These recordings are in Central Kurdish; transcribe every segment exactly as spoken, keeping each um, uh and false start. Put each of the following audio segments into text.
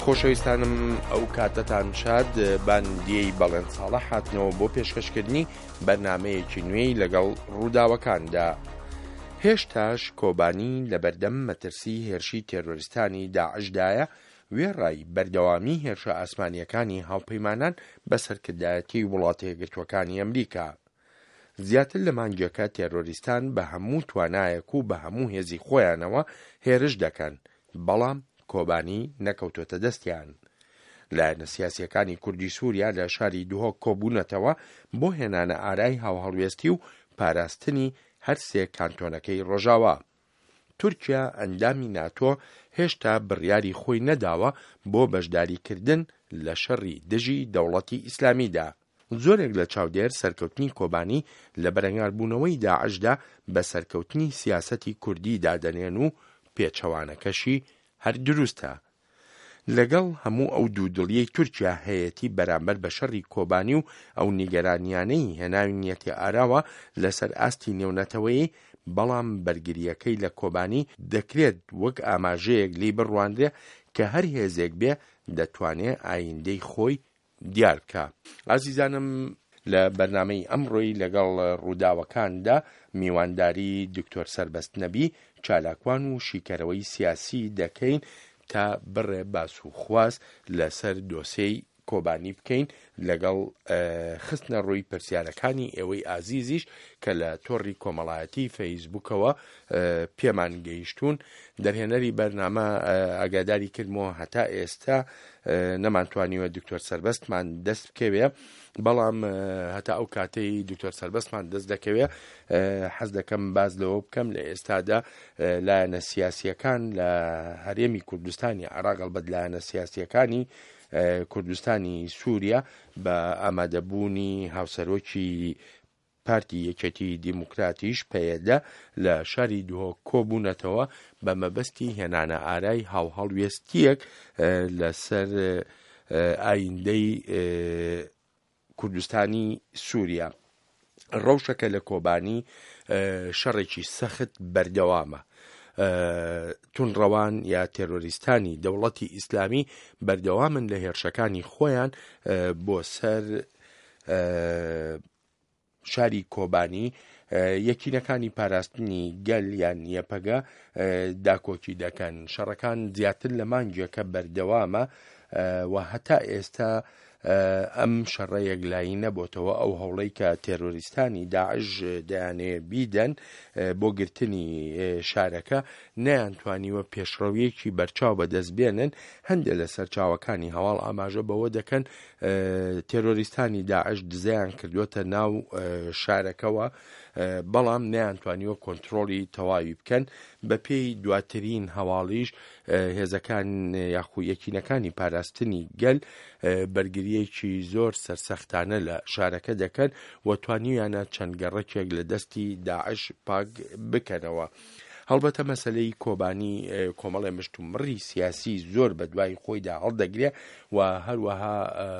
خۆشەویستانم ئەو کاتتان شاد باندیەی بەڵێن ساڵە هاتنەوە بۆ پێشکەشکردنی بەرنامەیەکی نوێی لەگەڵ ڕووداوەکاندا. هێشتاش کۆبانی لە بەردەم مەترسی هێرشی تێرۆریستانی داعشدایە وێڕای بەردەوامی هێرشە ئاسمانیەکانی هاوپەیمانان بەسەرکردایەتی وڵاتە یەکگرتووەکانی ئەمریکا. زیاتر لە مانگیەکە تێرۆریستان بە هەموو توانایەک و بە هەموو هێزی خۆیانەوە هێرش دەکەن، بەڵام کۆبانی نەکەوتۆتە دەستیان. لایەنە سیاسیەکانی کوردی سووریا لە شاری دوهۆک کۆبوونەتەوە بۆ هێنانە ئارای هاوهەڵوێستی و پاراستنی هەر سێ کانتۆنەکەی ڕۆژاوا. تورکیا ئەندامی ناتۆ هێشتا بڕیاری خۆی نەداوە بۆ بەشداریکردن لە شەڕی دژی دەوڵەتی ئیسلامیدا. زۆرێک لە چاودێر سەرکەوتنی کۆبانی لە بەرەنگاربوونەوەی داعشدا بە سەرکەوتنی سیاسەتی کوردی دادەنێن و پێچەوانەکەشی هەر دروستە. لەگەڵ هەموو ئەو دوودڵیەی تورکیا هەیەتی بەرامبەر بە شەڕی کۆبانی و ئەو نیگەرانیانەی هێناوی نیەتی ئاراوە لەسەر ئاستی نێونەتەوەی، بەڵام بەرگریەکەی لە کۆبانی دەکرێت وەک ئاماژەیەک لی بڕواندرێ کە هەر هێزێک بێ دەتوانێت ئایندەی خۆی دیار بکە. ئازیزانم، لە بەرنامەی ئەمڕۆی لەگەڵ ڕووداوەکاندا میوانداری دکتۆر سەربەست نەبی چالاکوان و شیکەرەوەی سیاسی دەکەین تا بڕێ باس و خواست لەسەر دۆسەی کۆبانی بکەین لەگەڵ خستنە ڕووی پرسیارەکانی ئێوەی ئازیزیش کە لە تۆڕی کۆمەڵایەتی فەیسبووکەوە پێمان گەیشتون. دەرهێنەری بەرنامە ئاگاداری کردمەوە هەتا ئێستا نەمانتوانیوە دکتۆر سەربەستمان دەست بکەوێ، بەڵام هەتا ئەو کاتەی دکتۆر سەربەستمان دەست دەکەوێ حەز دەکەم باز لەوە بکەم لە ئێستادا لایەنە سیاسیەکان لە هەرێمی کوردستانی عێراق بەد لایەنە سیاسیەکانی کوردستانی سووریا بە ئامادەبوونی هاوسەرۆکی پارتی یەکێتی دیموکراتیش پەیەدە لە شاری دوهۆک کۆبوونەتەوە بە مەبەستی هێنانە ئارای هاوهەڵوێستیەک لەسەر ئایندەی کوردستانی سووریا. ڕەوشەکە لە کۆبانی شەڕێکی سەخت بەردەوامە. تونڕەوان یا تێرۆریستانی دەوڵەتی ئیسلامی بەردەوامن لە هێرشەکانی خۆیان بۆ سەر شاری کۆبانی. یەکینەکانی پاراستنی گەل یان یەپەگە داکۆکی دەکەن. شەڕەکان زیاتر لە مانگیەکە بەردەوامە و هەتا ئێستا ئەم شەڕە یەکلایی نەبووتەوە. ئەو هەوڵەی کە تێرۆریستانی داعش دەیانێ بیدەن بۆ گرتنی شارەکە نەیانتوانیوە پێشڕەویەکی بەرچاو بەدەست بێنن. هەندێک لە سەرچاوەکانی هەواڵ ئاماژە بەوە دەکەن تێرۆریستانی داعش دزەیان کردوتە ناو شارەکەوە، بەڵام نەیانتوانیوە کۆنتترۆلی تەواوی بکەن. بە پێی دواترین هەواڵیش هێزەکان یاخو یەکینەکانی پاراستنی گەل بەرگریەکی زۆر سەرسەختانە لە شارەکە دەکەن و توانیویانە چەند گەڕەکێک لە دەستی داعش پاک بکەنەوە. هەڵبەتە مەسەلەی کۆبانی کۆمەڵی مشتومڕی سیاسی زۆر بە دوای خۆیدا هەڵدەگرێ و هەروەها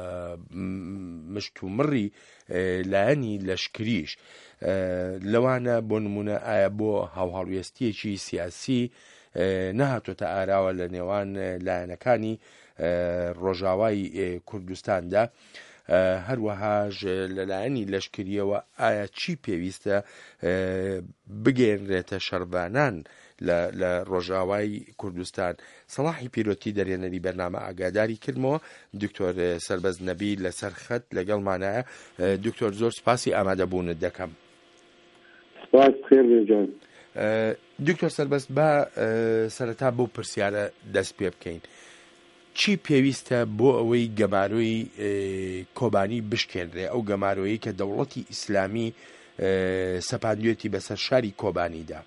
مشتومڕی لایەنی لەشکریش لەوانە بۆ نمونە ئایا بۆ هاوهەڵوێستیەکی سیاسی نەهاتۆتە ئاراوە لە نێوان لایەنەکانی ڕۆژاوای کوردستاندا. هەروەهاش لەلایەنی لەشکریەوە ئایا چی پێویستە بگەێنرێتە شەڕبانان لە ڕۆژاوای کوردستان. سەڵاحی پیرۆتی دەرێنەری بەرنامە ئاگاداری کردمەوە. دکتۆر سەربەست نەبی لەسەر خەت لەگەڵمانایە. دکتۆر زۆر سپاسی ئامادەبوونت دەکەم. سپاس خێر بێجان. دکتۆر سەربەست بە سەرەتا بۆ پرسیارە دەست پێ بکەین. چی پێویستە بۆ ئەوەی گەمارۆی کۆبانی بشکێنرێ، ئەو گەمارۆیی کە دەوڵەتی ئیسلامی سەپاندوێتی بەسەر شاری کۆبانیدا؟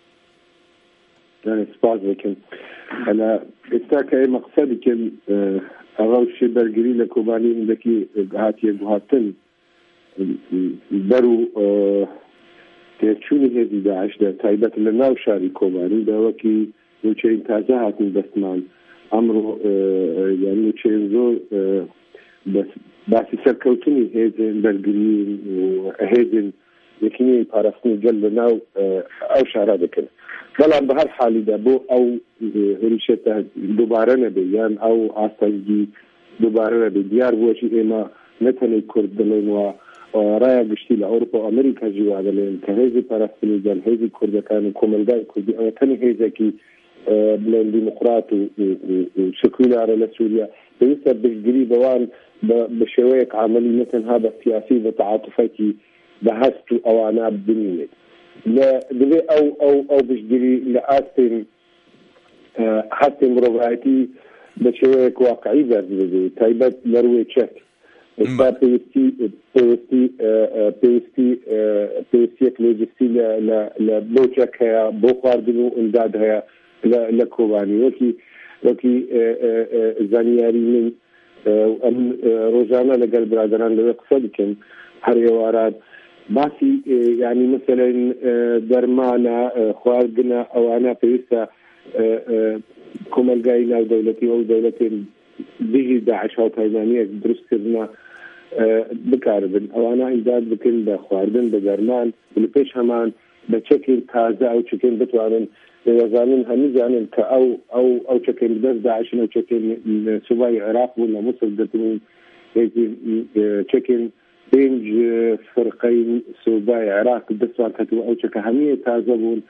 سپاس دەکەم. هەلا ئێستا کە ئێمە قسە بکەن ڕەوشی بەرگری لە کۆبانی هەندێکی هاتیە گوهاتن بەر و تێکچوونی هێزی داعشدا تایبەت لە ناو شاری کۆبانی داوەکی نوچەین تازە هاتن دەستمان. ئەمڕۆ یانی نوچەین زۆر باسی سەرکەوتنی هێزن بەرگری و هێزن یەکینی پاراستنی گەل لە ناو ئەو شارە دەکەن بەڵام بە هەر حالیدا بۆ ئەو هێرشێتە دووبارە نەبێ یان ئەو ئاستەنگی دووبارە نەبێ دیار بووەشی ئێمە نەتەنەی کورد دەڵێنەوە ڕایە گشتی لە ئەوروپا و ئەمریکا جیوا دەڵێن کە هێزی پاراستنی گەل هێزی کوردەکان و کۆمەلگای کوردی ئەوە تەنی هێزێکی بڵێن دیموقرات و سکولارە لە سووریا پێویستە بشگری بەوان بە شێوەیەک عملی نەتەنها بە سیاسی بە تعاتفەتی بە هەست و ئەوانە ببینێت دەبێ ئەو ئەو ئەو بشگری لە ئاستین هەستین مرۆڤایەتی بە شێوەیەک واقعی دەردەبێت تایبەت لە ڕووی چەک ئێستا پێویستی پێویستی پێویستی پێویستیەک لۆجستی لە بۆ چەک هەیە بۆ خواردن و ئیمداد هەیە لە کۆبانی وەکی وەکی زانیاری من ئەم ڕۆژانە لەگەڵ برادران لەوێ قسە بکەن هەر ئێواران باسی یعنی مثلا دەرمانە خواردنە ئەوانە پێویستە کۆمەلگای ناو دەوڵەتی ئەو دەوڵەتێن دژی داعش هاوپەیمانیەک دروستکردنە بکاربن ئەوانە ئیمداد بکەن بە خواردن بە دەرمان لە پێش هەمان بە چەکێن تازە ئەو چەکێن بتوانن دەزانن هەموو زانن کە ئەو ئەو ئەو چەکێن بدەست داعشن ئەو چەکێن سوبای عێراق بوون لە موسڵ دەتون چەکێن پێنج فرقەی سوبای عێراق دەستوان کەتەوە ئەو چەکە هەمیە تازە بوون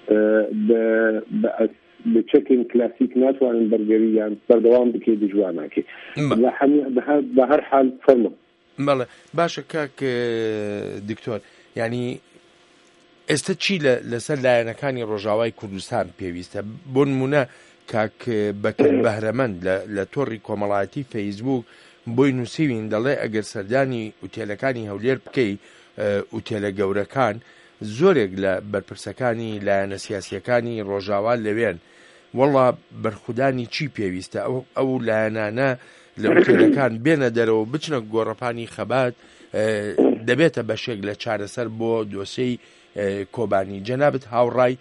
بە چەکێن کلاسیک ناتوانن بەرگەریان بەردەوام بکەی دژوان ناکێ بە هەر حال فەرمە بەڵێ باشە کاک دکتۆر ینی ئێستا چی لەسەر لایەنەکانی ڕۆژاوای کوردستان پێویستە بۆ نمونە کاک بەکەر بەهرەمەند لە تۆڕی کۆمەڵایەتی فەیسبوک بۆی نووسیوین دەڵێ ئەگەر سەردانی ئوتێلەکانی هەولێر بکەی ئوتێلە گەورەکان زۆرێک لە بەرپرسەکانی لایەنە سیاسیەکانی ڕۆژاوا لەوێن وەڵا بەرخودانی چی پێویستە ئەو لایەنانە لە ئوتێلەکان بێنە دەرەوە بچنە گۆڕەپانی خەبات دەبێتە بەشێک لە چارەسەر بۆ دۆسەی کۆبانی جەنابەت هاوڕای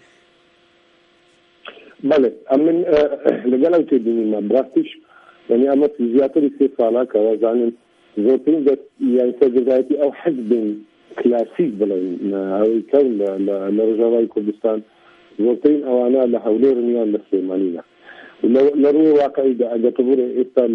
بەڵێ ئەمن لەگەڵ ئەو تێبینیمە بڕاستیش یعنی ئەمە زیاتری سێ ساڵە کە وەزانن زۆرترین یعنی سەرگردایەتی ئەو حەزبن کلاسیک بڵێن ئەوەی کەون لە ڕۆژاوای کوردستان زۆرترین ئەوانە لە هەولێرن یان لە سلێمانیە لە ڕووی واقعیدا ئەگەر تبوورێ ئێستا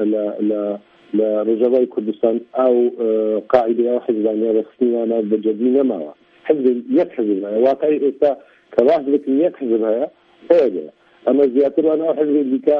لە ڕۆژاوای کوردستان ئەو قاعدەی ئەو حەزبانیە رەسمیانە بەجەدی نەماوە حزب یەک حزب هەیە واقعی ئێستا کە باس بکەین یەک حزب هەیە هەیە ئەمە زیاتران ئەو حزبێک دیکە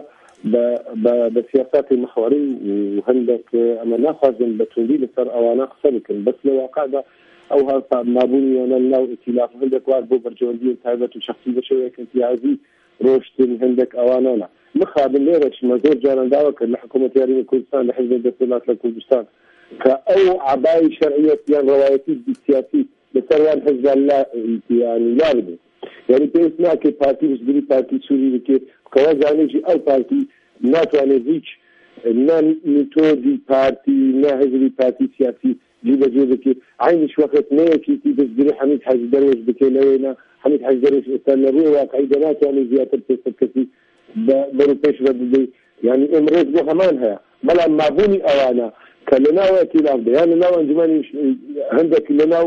بە سیاساتی محوەری و هەندێک ئەمە ناخوازن بە توندی لەسەر ئەوانە قسە بکەن بەس لە واقعدا ئەو هەڵتا مابوونیانە ناو ئیتیلاف هەندێک وار بۆ بەرجەوەندی تایبەت و شەخصی بەشێوەیەک امتیازی ڕۆشتن هەندێک ئەوانانە مخابن لێرەشمە زۆر جاران داوا کرد لە حکوومەت یاریی کوردستان لە حزب دەسەڵات لە کوردستان کە ئەو عبای شەرعیەت یان ڕەوایەتی سیاسی لەسەروان حزبان لا یعنی لا بدن یعنی پێویست ناکێت پارتی بشگری پارتی سووری بکێت کەوا زانێژی ئەو پارتی ناتوانێت هیچ نە میتۆدی پارتی نە حزبی پارتی سیاسی جێبەجێ بکێت عینیش وەخت نەیەکیتی بشگری حەمید حەج دەروێش بکێت لەوێنە حەمید حەج دەروێش ئێستا لە ڕووی واقعیدا ناتوانێت زیاتر پێست کەسی بەرەو پێش بەدەی یعنی ئێمڕۆژ بۆ هەمان هەیە بەڵام مابوونی ئەوانە کە لەناو ئەتیلاف یان لەناو ئەنجومەنی هەندێک لەناو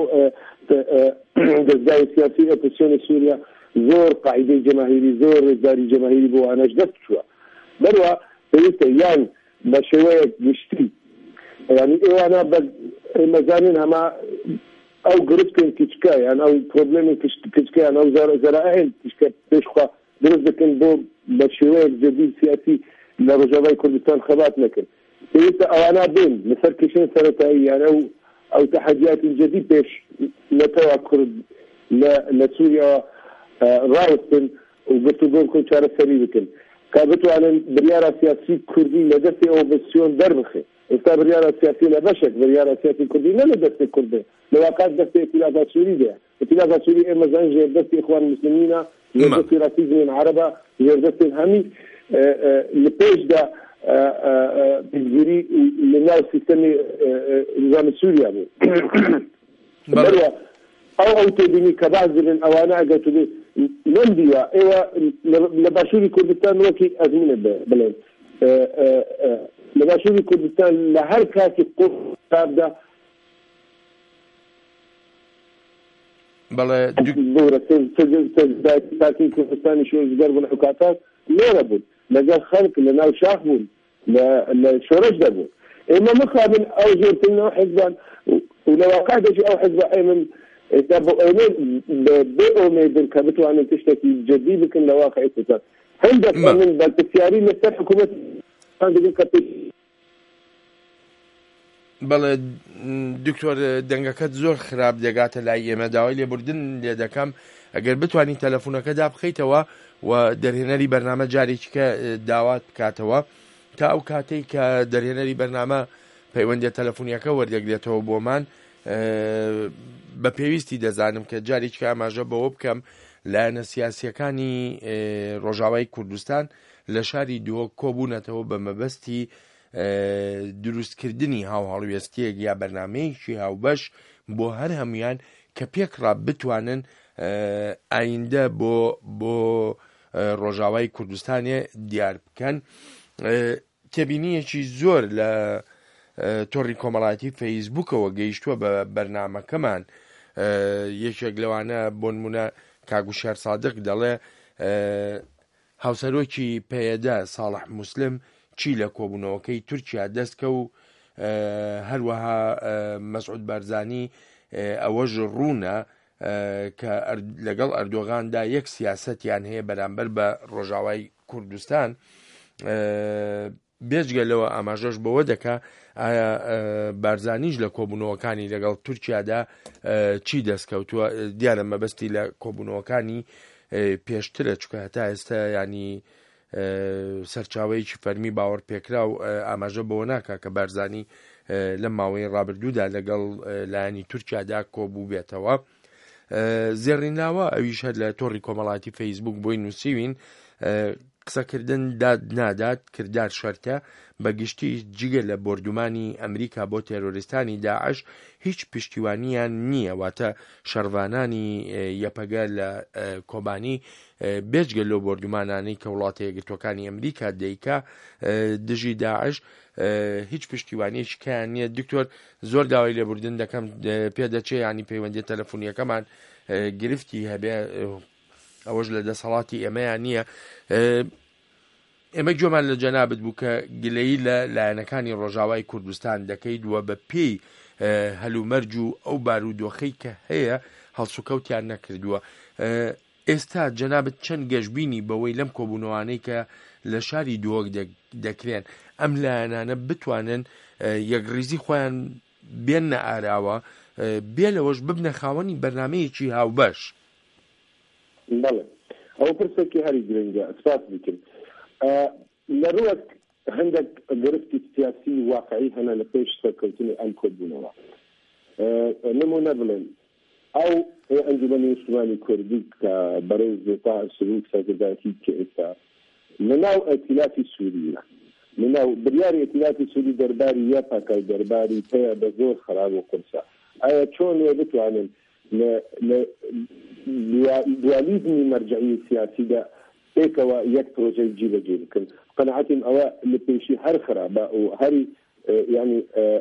دەستگای سیاسی ئۆپۆزیسیۆنی سووریا زۆر قاعدەی جەماهیری زۆر ڕێکداری جەماهیری بۆ ئەوانەش دەست چووە بەروە پێویستە یان بە شێوەیەک گشتی یعنی ئێوانە ئێمە زانین هەما ئەو گروپکن کچکە یان ئەو پرۆبلێمی کچکە یان ئەو زەرائین کچکە پێشخوا دروست دەکەن بۆ بە شێوەیەک جدی سیاسی لە ڕۆژاوای کوردستان خەبات نەکرد پێویستە ئەوانە بێن لەسەر کێشەی سەرەتایی یان ئەو ئەو تحدیاتی جدی پێش نەتەوە کورد لە سووریا ڕاوستن و گفتوگۆ بکەن چارەسەری بکەن کە بتوانن بریارە سیاسی کوردی لە دەستی ئۆپۆزیسیۆن دەربخێ ئێستا بریارە سیاسی لە بەشێک بریارە سیاسی کوردی نە لە دەستی کوردێ لە واقعەت دەستی ئیتیلافا سووری دەیە ئیتیلافا سووری ئێمە زان ژێر دەستی ئیخوان موسلیمینە ژێر دەستی ڕاسیزمین عەرەبە ژێر دەستی هەمی لە پێشدا پشتگیری لەناو سیستەمی نظامی سووریا بوو بەروە ئەو ئەو تێبینی کە باز دەبن ئەوانە ئەگەر تو نەمدیوە ئێوە لە باشووری کوردستان وەکی ئەزمونە بڵێن لە باشووری کوردستان لە هەر کاتی قوڕابدا بەڵێ تاکی کوردستانی شۆژگەر بوون حکاتات لێرە بوون لەگەڵ خەڵک لە ناو شاخ بوون لە شۆڕش دەبوون ئێمە مخابن ئەو زۆرترینەوە حیزبان و لە واقع دەژی ئەو حیزبە ئێمن ئێستا بۆ ئەوێ بێ ئۆمێدن کە بتوانن تشتێکی جدی بکن لە واقع کوردستان هەندێک من بە پرسیاری لەسەر حکوومەت دەگەن کە بەڵێ دکتۆر دەنگەکەت زۆر خراپ دەگاتە لای ئێمە داوای لێبوردن لێ دەکەم ئەگەر بتوانین تەلەفۆنەکە دابخەیتەوە و دەرهێنەری بەرنامە جارێکیکە داوات بکاتەوە تا ئەو کاتەی کە دەرهێنەری بەرنامە پەیوەندی تەلەفۆنیەکە وەردەگرێتەوە بۆمان بە پێویستی دەزانم کە جارێکیکە ئاماژە بەوە بکەم لایەنە سیاسیەکانی ڕۆژاوای کوردستان لە شاری دووە کۆبوونەتەوە بە مەبەستی دروستکردنی هاوهەڵوێستیەک یا بەرنامەیەکی هاوبەش بۆ هەر هەمویان کە پێکڕا بتوانن ئایندە بۆ بۆ ڕۆژاوای کوردستانێ دیار بکەن. تێبینیەکی زۆر لە تۆڕی کۆمەڵایەتی فەیسبووکەوە گەیشتووە بە بەرنامەکەمان. یەکێک لەوانە بۆ نمونە کاگوشار سادق دەڵێ هاوسەرۆکی پەیەدا ساڵح موسلم چی لە کۆبوونەوەکەی تورکیا دەستکە و هەروەها مەسعود بارزانی ئەوەش ڕوونە کە لەگەڵ ئەردۆغاندا یەک سیاسەتیان هەیە بەرامبەر بە ڕۆژاوای کوردستان. بێجگەلەوە ئاماژەش بەوە دەکا ئایا بارزانیش لە کۆبوونەوەکانی لەگەڵ تورکیادا چی دەستکەوتووە. دیارە مەبەستی لە کۆبوونەوەکانی پێشترە چکە هەتا ئێستا ینی سەرچاوەیەکی فەرمی باوەڕ پێکرا و ئاماژە بەوە ناکا کە بارزانی لە ماوەی ڕابردوودا لەگەڵ لایەنی تورکیادا کۆبوو بێتەوە. زێڕیناوە ئەویش هەر لە تۆڕی کۆمەڵایەتی فەیسبوک بۆی نووسیوین قسەکردن داد نادات کردار شەرتە بەگشتی جگە لە بردومانی ئەمریکا بۆ تێرۆریستانی داعش هیچ پشتیوانیان نییە واتە شەڕوانانی یەپەگە لە کۆبانی بێجگە لەو بردومانانەی کە وڵاتە یەکگرتووەکانی ئەمریکا دەیکا دژی داعش هیچ پشتیوانیەکی کیان نییە. دکتۆر زۆر داوای لێبوردن دەکەم پێدەچێ ینی پەیوەندی تەلەفۆنیەکەمان گرفتی هەبێ ئەوەش لە دەسەڵاتی ئێمەیان نییە. ئێمە گوێمان لە جەنابەت بوو کە گلەیی لە لایەنەکانی ڕۆژاوای کوردستان دەکەیت وە بە پێی هەلومەرج و ئەو بارودۆخەی کە هەیە هەڵسوکەوتیان نەکردووە. ئێستا جەنابەت چەند گەشتبینی بەوەی لەم کۆبوونەوانەی کە لە شاری دووەک دەکرێن ئەم لایەنانە بتوانن یەکڕیزی خۆیان بێنە ئاراوە بێ لەوەش ببنە خاوەنی بەرنامەیەکی هاوبەش. بەڵێ ئەو پرسێکی هەری گرنگە ئەسپاس بکرد لە ڕووەک هەندێک گرفتی سیاسی واقعی هەنە لە پێش سەرکەوتنی ئەم کۆبوونەوە. نمونە بڵێن ئەو ئەنجومەنی نیشتیمانی کوردی کە بەڕێز زێتا سروک سەرکردایەتی کە ئێستا لەناو ئەتیلافی سووریە لەناو بریاری ئەتیلافی سووری دەرباری یەپەکە دەرباری پێە بە زۆر خراپ و قورسە ئایا چۆن وێ بتوانن لە دوالیزمی مەرجعی سیاسیدا پێکەوە یەک پرۆژەی جێبەجێ بکەن. قەنەعەتم ئەوە لە پێشی هەر خراپە و هەری ینی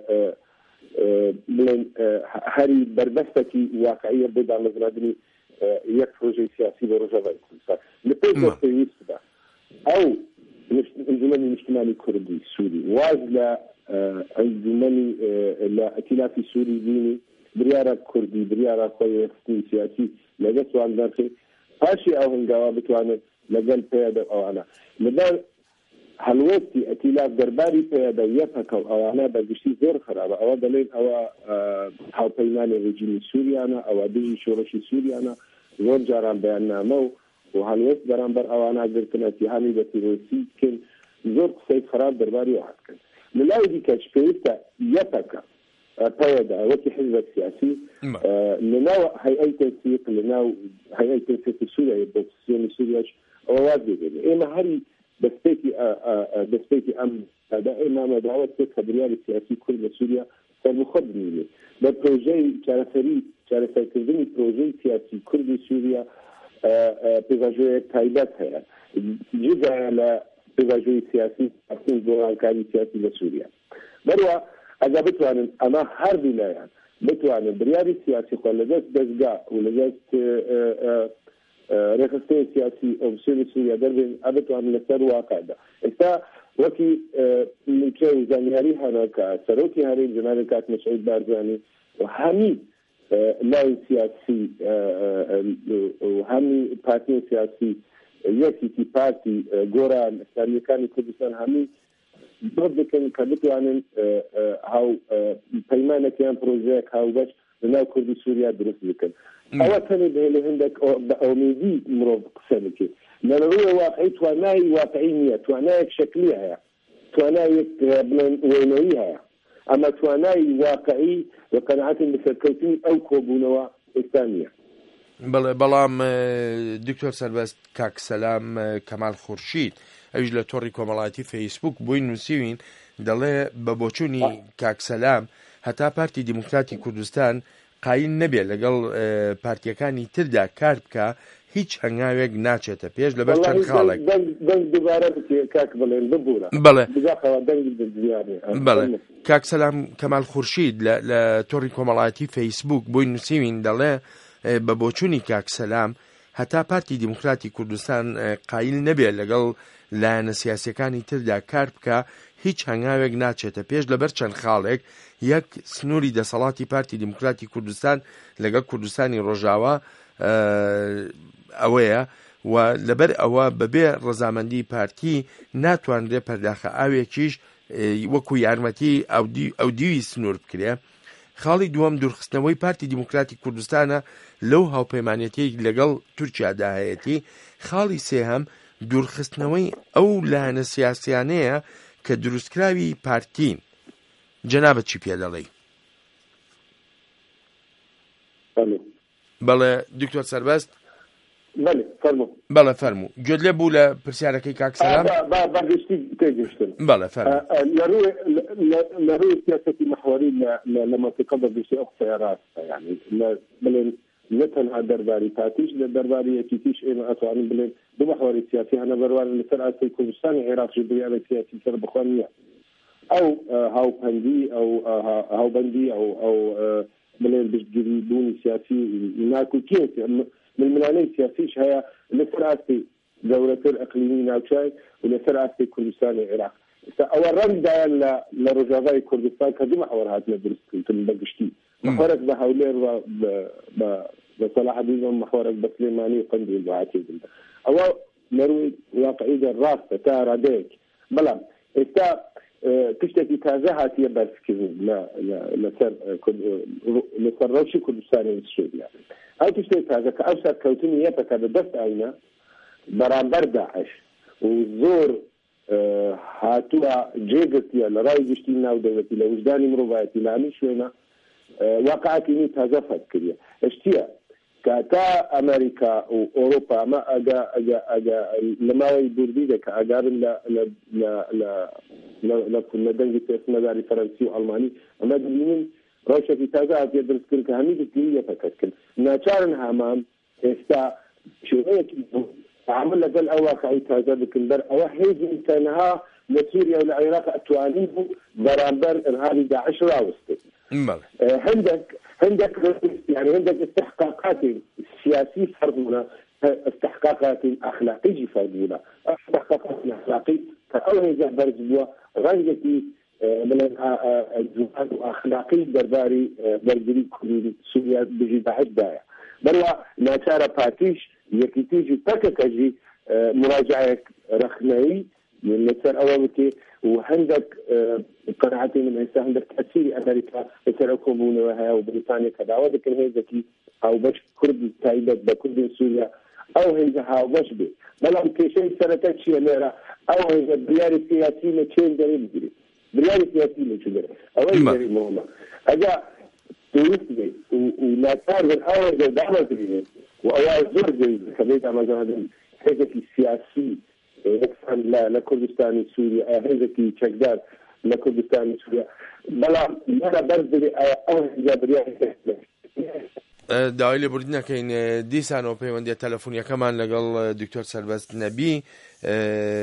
بڵێن هەری بربەستێکی واقعیە بۆ دامەزراندنی یەک پرۆژەی سیاسی بە ڕۆژاوای کوردستان لە پێش پێویستدا ئەو ئەنجومەنی نیشتیمانی کوردی سووری واز لە ئەنجومەنی لە ئەتیلافی سووری بینی بریارە کوردی بریارە خۆی سیاسی لەگە سوان دەرخی پاشی ئەو هەنگاوە بتوانێت لەگەل پێدا ئەوانە لەبەر هەلوەستی ئەتیلاف دەرباری پێدا یەپەکە و ئەوانە بەگشتی زۆر خراپە. ئەوە دەڵێن ئەوە هاوپەیمانی ڕژیمی سووریانە ئەوە دژی شۆڕشی سووریانە زۆر جاران بەیاننامە و و هەلوەست بەرامبەر ئەوانە گرتن ئەتیهامی بە تیرۆریستی بکەن زۆر قسەی خراپ دەرباری ئەوە بکەن. لە لای دیکەش پێویستە یەپەکە پەیدا وەکی حزب سیاسی لەناو هەیئەی تەنسیق لەناو هەیئەی تەنسیقی سووریا ئۆپۆزیسیۆنی سووریاش ئەوە واز بێت. ئێمە هەری دەستپێکی دەستپێکی ئەم دا ئێمە مەداوەت کرد کە بریاری سیاسی کورد لە سووریا سەربەخۆ بنێت بە پرۆژەی چارەسەری چارەسەرکردنی پرۆژەی سیاسی کوردی سووریا پێشاژۆیەک تایبەت هەیە جگە لە پێشاژۆی سیاسی بۆ هاوکاری سیاسی لە سووریا. بەروە ئەگە بتوانن ئەمە هەردوو لایەن بتوانێت بریاری سیاسی خۆ لەدەست دەستگا و لەدەست ڕێخستەی سیاسی ئۆپسیۆنی سووریا دەربێن ئا بتوانن لەسەر واقعدا ئێستا وەکی نوچە زانیاری هەنا کە سەرۆکی هەرێم جەنابی کاک مەسعود بارزانی و هەمی لای سیاسی و هەمی پارتیە سیاسی یەکێکی پارتی گۆران ئەسلامیەکانی کوردستان هەمی دۆ بکەن کە بتوانن هاو پەیمانێکیان پرۆژەیەک هاوبەش لەناو کوردی سووریا دروست بکەن ئەوە تەنێ لە هەندێک بە ئەومێدی مرۆڤ قسە بکێت لە ڕووی واقعی توانایی واقعی نییە توانایەک شەکلی هەیە توانایەک بڵێن وێنەوەی هەیە ئەمە توانایی واقعی و قەناعەتن بەسەرکەوتنی ئەو کۆبوونەوە ئێستا نییە. بەڵام دکتۆر سەربەست کاک سەلام کەمال خورشید ئەویش لە تۆڕی کۆمەڵایەتی فەیسبوک بۆی نووسیوین دەڵێ بە بۆچوونی کاک سەلام هەتا پارتی دیموکراتی کوردستان قایل نەبێت لەگەڵ پارتیەکانی تردا کار بکە هیچ هەنگاوێک ناچێتە پێش لەبەر چەند خاڵێک بەڵێ کاک سەلام کەمال خورشید لە تۆڕی کۆمەڵایەتی فەیسبوک بۆی نووسیوین دەڵێ بە بۆچوونی کاک سەلام هەتا پارتی دیموکراتی کوردستان قایل نەبێت لەگەڵ لایەنە سیاسیەکانی تردا کار بکە هیچ هەنگاوێک ناچێتە پێش لەبەر چەند خاڵێک یەک سنووری دەسەڵاتی پارتی دیموکراتی کوردستان لەگەڵ کوردستانی ڕۆژاوا ئەوەیە و لەبەر ئەوە بەبێ ڕەزامەندی پارتی ناتوانرێت پەرداخە ئاوێکیش وەکو یارمەتی ئەو دیوی سنوور بکرێ. خاڵی دووەم دوورخستنەوەی پارتی دیموکراتی کوردستانە لەو هاوپەیمانەتی لەگەڵ تورکیادا هەیەتی. خاڵی سێهەم دوورخستنەوەی ئەو لایەنە سیاسیانەیە کە دروستکراوی پارتین. جەنابە چی پێ دەڵێی؟ بەڵێ دکتۆر سەربەست بەڵێ فەرموو بەڵێ فەرموو گوێت لێ بوو لە پرسیارەکەی کاک سەلام بەگشتی تێگەشتن بەڵێ فەرموو لە ڕووی سیاسەتی مەحوەری لە مەنتیقە بەگشتی ئەو قسەیە ڕاستە یعنی بڵێن نه تەنها دەرباری پارتیش لە دەرباری یەکێتیش ئێمە ئەتوانین بڵێن دوو مەحوەری سیاسی هەنە بەروانن لەسەر ئاستی کوردستانی عێراقی بریارە سیاسی سەر بخۆن نییە ئەو هاوپەندی ئەو هاوبەندی ئەو ئەو بڵێن پشتگیری بوونی سیاسی ناکوکێت ململانەی سیاسیش هەیە لەسەر ئاستی گەورەتر ئەقلیمی ناوچای و لەسەر ئاستی کوردستانی عێراق ئێستا ئەوە ڕەنگدایان لە ڕۆژاوای کوردستان کە دوو مەحوەر هاتنە دروستکردن بەگشتی مەحوەرێک بە هەولێر و بە سەلاح الدین و مەحوەرێک بە سلێمانی و قەندیل بەهاتێ ئەوە لە ڕووی واقعیدا ڕاستە تا ڕادەیەک بەڵام ئێستا تشتێکی تازە هاتیە بەرزکردن لەسەر ڕەوشی کوردستانی سووریا ئەو تشتێک تازە کە ئەو سەرکەوتنی یەکەکە بەدەست ئاینە بەرامبەر داعش و زۆر هاتووە جێگرتیە لە ڕای گشتی ناودەوڵەتی لە وجدانی مرۆڤایەتی لە هەموو شوێنە واقعاتی تازە فەت کردیە هەشتیە کە تا ئەمریکا و ئۆروپا ئەمە ئەگا ئەگا ئەگا لە ماوەی دووربی دەکە ئاگارن لە دەنگی پێشمەداری فەرەنسی و ئەڵمانی ئەمە دەبینن ڕۆژێکی تازە هاتیە دروستکرد کە هەمی گشتی یەکەکەت کرد ناچارن هەمان ئێستا شێوەیەکی عمل لەگەڵ ئەو واقعی تازە بکن بەر ئەوە حیزبی تەنها لە سووریا و لە عێراق ئەتوانین بەرامبەر ئرهابی داعش ڕاوستن هەندێک هەندێک يعني هەندێک استحقاقات سیاسی فەرمونە استحقاقات ئەخلاقی فەرمونە استحقاقات ئەخلاقی کە ئەو هێزە بەرز بووە ڕەنگێکی بڵێن جوهات و ئەخلاقی دەرباری بەرگری کوردی سووریا بژی داعشدایە بەرەوە ناچارە پارتیش یەکیتیژی تەکەکەژی مراجعەیەک رەخنەیی لەسەر ئەوە بکێ و هەندێک قەناعەتی من ئێستا هەندێک تەسیری ئەمریکا لەسەر ئەو کۆبوونەوە هەیە و بریتانیا کە داوا دەکەن هێزێکی هاوبەش کوردی تایبەت بە کوردی سووریا ئەو هێزە هاوبەش بێ بەڵام کێشەی سەرەتا چییە لێرە ئەو هێزە بریاری سیاسی لە چێن دەرێ بگیرێت بریاری سیاسی لە چ دەرێ ئەوەی دەری مهمە ئەگا دروست بێ و ناچار بن ئەو هێزە دامەگرێت و ئەوە زۆر گەیز کە بێت ئاماژەدەن هێزێکی سیاسی یەکسان لە کوردستانی سووریا هێزێکی چەکدار لە کوردستانی سووریا بەڵام لەرە بەرز بێ ئەو هێزە بریاری داوای لێبوردنەکەین دیسانەوە پەیوەندیە تەلەفۆنیەکەمان لەگەڵ دکتۆر سەربەست نەبی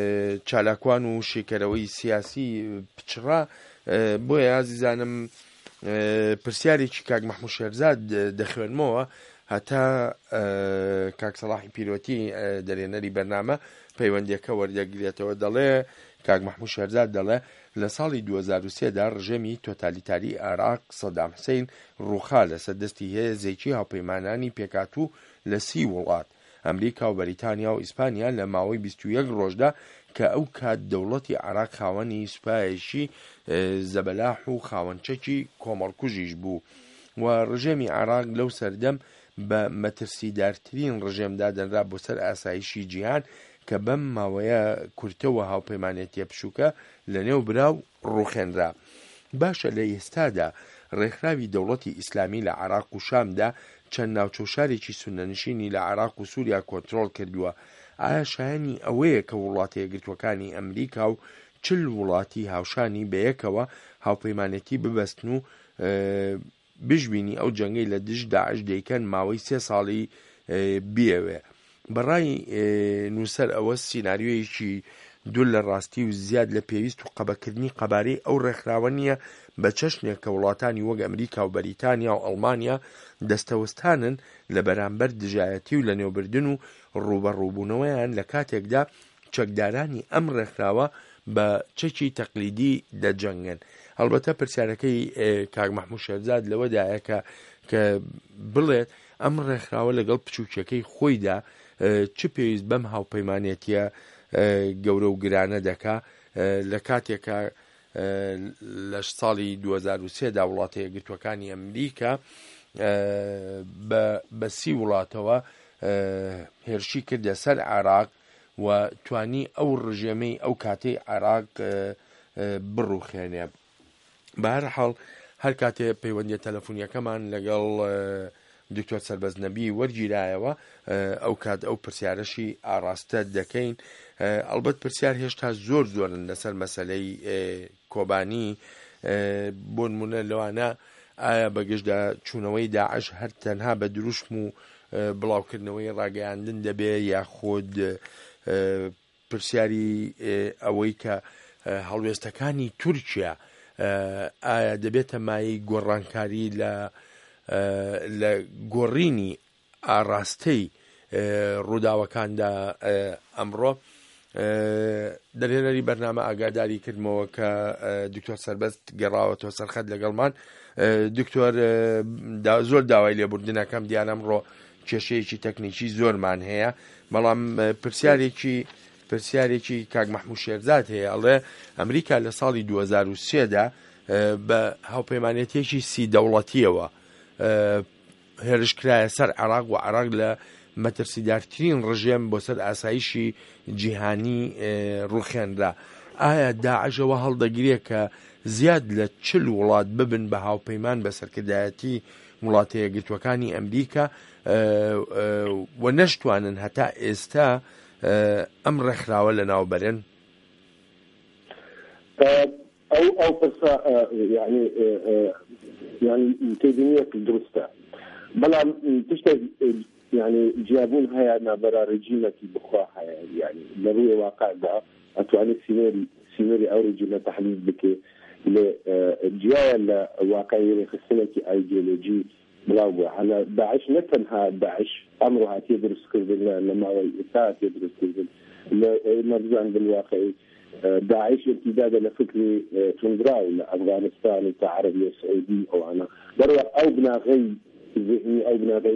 چالاکوان و شێکەرەوەی سیاسی پچڕا بۆیە ئازیزانم پرسیارێکی کاک مەحموود شێرزاد دەخوێنمەوە هەتا کاک سەڵاحی پیرۆتی دەرێنەری بەرنامە پەیوەندیەکە وەردەگرێتەوە. دەڵێ کاک مەحموود شێرزاد دەڵێ لە ساڵی دوو هەزار و سێ دا ڕژێمی تۆتالیتاری عێراق سەدام حوسێن ڕووخا لەسەر دەستی هێزێکی هاوپەیمانانی پێکاتوو لە سی وڵات ئەمریکا و بەریتانیا و ئیسپانیا لە ماوەی بیست و یەک ڕۆژدا کە ئەو کات دەوڵەتی عێراق خاوەنی سوپایەکی زەبەلاح و خاوەنچەکی کۆمەڵکوژیش بوو و ڕژێمی عێراق لەو سەردەم بە مەترسیدارترین ڕژێمدا دەنرا بۆ سەر ئاسایشی جیهان کە بەم ماوەیە کورتەوە هاوپەیمانێتیە پشووکە لە نێو براو ڕوخێنرا. باشە لە ئێستادا ڕێکخراوی دەوڵەتی ئیسلامی لە عێراق و شامدا چەند ناوچەشارێکی سونەنشینی لە عێراق و سووریا کۆنتڕۆڵ کردووە. ئایا شایانی ئەوەیە کە وڵاتە یەکگرتوەکانی ئەمریکا و چل وڵاتی هاوشانی بەیەکەوە هاوپەیمانێتی ببەستن و بژبینی ئەو جەنگەی لە دژ داعش دەیکەن ماوەی سێ ساڵی بیەوێ؟ بەڕای نووسەر ئەوە سیناریۆیەکی دوور لە ڕاستی و زیاد لە پێویست و قەبەکردنی قەبارەی ئەو ڕێکخراوە نییە بە چەشنێک کە وڵاتانی وەک ئەمریکا و بەریتانیا و ئەڵمانیا دەستەوەستانن لە بەرامبەر دژایەتی و لە نێوبردن و ڕوبەڕووبوونەوەیان لە کاتێکدا چەکدارانی ئەم ڕێکخراوە بە چەکی تەقلیدی دەجەنگن. هەڵبەتە پرسیارەکەی کاک مەحموود شێرزاد لەوەدایە کە کە بڵێت ئەم ڕێکخراوە لەگەڵ پچووکەکەی خۆیدا چ پێویست بەم هاوپەیمانێتیە گەورە و گرانە دەکا لە کاتێکە لە ساڵی دوو هەزار و سێ دا وڵاتە یەکگرتوەکانی ئەمریکا بە سی وڵاتەوە هێرشی کردە سەر عێراق و توانی ئەو ڕژێمەی ئەو کاتەی عێراق بڕوخێنێ. بە هەر حاڵ هەر کاتێ پەیوەندیە تەلەفۆنیەکەمان لەگەڵ دکتۆر سەربەز نەبی وەرگیرایەوە ئەو کات ئەو پرسیارەشی ئاراستە دەکەین. ئەلبەت پرسیار هێشتا زۆر زۆرن لەسەر مەسەلەی کۆبانی، بۆ نمونە لەوانە ئایا بەگشتدا چوونەوەی داعش هەر تەنها بە دروشم و بڵاوکردنەوەی ڕاگەیاندن دەبێ یاخود پرسیاری ئەوەی کە هەڵوێستەکانی تورکیا ئایا دەبێتە مای گۆڕانکاری لە لە گۆڕینی ئاراستەی ڕووداوەکاندا ئەمڕۆ. دەرێنەری بەرنامە ئاگاداری کردمەوە کە دکتۆر سەربەست گەڕاوەتەوە سەرخەت لەگەڵمان. دکتۆر زۆر داوای لێبوردنەکەم دیان ئەمڕۆ کێشەیەکی تەکنیکی زۆرمان هەیە، بەڵام پرسیارێکی پرسیارێکی کاک مەحموود شێرزاد هەیە. ئەڵێ ئەمریکا لە ساڵی دوو هەزار و سێ دا بە هاوپەیمانێتیەکی سی دەوڵەتیەوە هێرشکرایە سەر عێراق و عێراق لە مەترسیدارترین ڕژێم بۆ سەر ئاسایشی جیهانی ڕوخێنرا. ئایا داعشەوە هەڵدەگرێت کە زیاد لە چل وڵات ببن بە هاوپەیمان بە سەرکردایەتی وڵاتە یەکگرتوەکانی ئەمریکا و نەشتوانن هەتا ئێستا ئەم ڕێکخراوە لەناوبەرن؟ ئەو ئەو پرسا یعنی یعنی تێبینیەک دروستە، بەڵام تشتێک یعنی جیابوون هەیە نابەرا ڕێجیمێکی بخوا هەیە، یعنی لە ڕووی واقعدا ئەتوانێت سینەری سینەری ئەو ڕێجیمە تەحلیل بکێ لە جیایە لە واقعی ڕێخستنێکی ئایدیۆلۆجی بڵاو بووە. هەلا داعش نە تەنها داعش ئەمڕۆ هاتیە دروستکردن لە ماوەی ئێستا هاتیە دروستکردن لە مەبزان بالواقعی داعش ارتداد لفكر تندراو لأفغانستان كعربي سعودي أو أنا بروا أو بناغي ذهني أو بناغي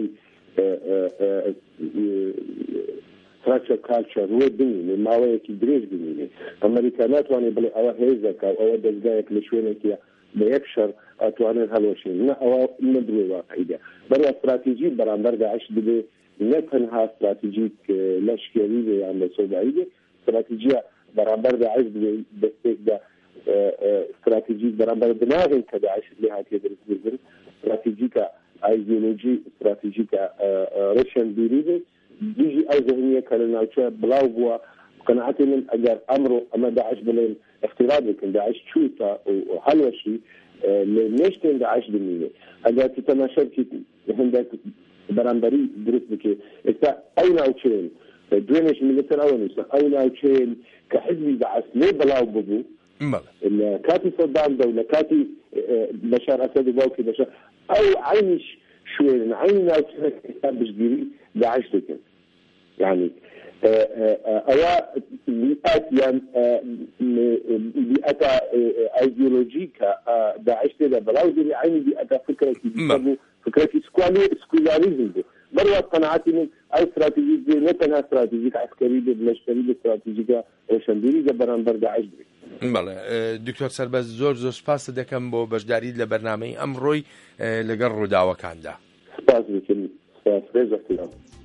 structure culture وديني ما هو يكدريج ديني أمريكانات واني بلي أو هيزك أو دزجايك لشوينك بيكشر أتواني هالوشين أو ندري واقعية بروا استراتيجي برامبر داعش بدي نتنها استراتيجيك لشكري يعني سوداوية استراتيجية برامبر داعش دستيك دا استراتيجي برامبر دماغي كداعش اللي هاتي درس بزر استراتيجيك ايديولوجي استراتيجيك رشن بيريدي بيجي او ذهنية كالناوشة بلاو بوا قناعتي من اجار امره اما داعش بلين افتراض لكن داعش شويتا وحلوشي ليشتين داعش دميني اجار تتماشى كي هندك برامبري درس بكي استا اي ناوشين دوينش ملتر اونس اي ناوشين كحزبي داعش ليه بلاو ببو كاتي صدام دولة كاتي بشار اسد و باوکی بشار ئەو عینیش شوێنن عینی ناوچەکان بشگیری داعش دەکەن يعني ئەوە بیئەتیان بیئەتە ئایدیۆلۆژیکە داعش تێدا بەڵاو دێنی عینی بیئەتە فکرێکی بوو فكرتي سكولاريزم بروة قناعاتي من أي استراتيجية دي نتنا استراتيجية عسكرية بلشتري استراتيجية روشنديري جبران برد عجبي. بله دکتۆر سەربەز زۆر زۆر سپاس دەکەم بۆ بەشداریت لە بەرنامەی ئەمڕۆی لەگەڵ ڕووداوەکاندا. سپاس دەکەم سپاس ڕێز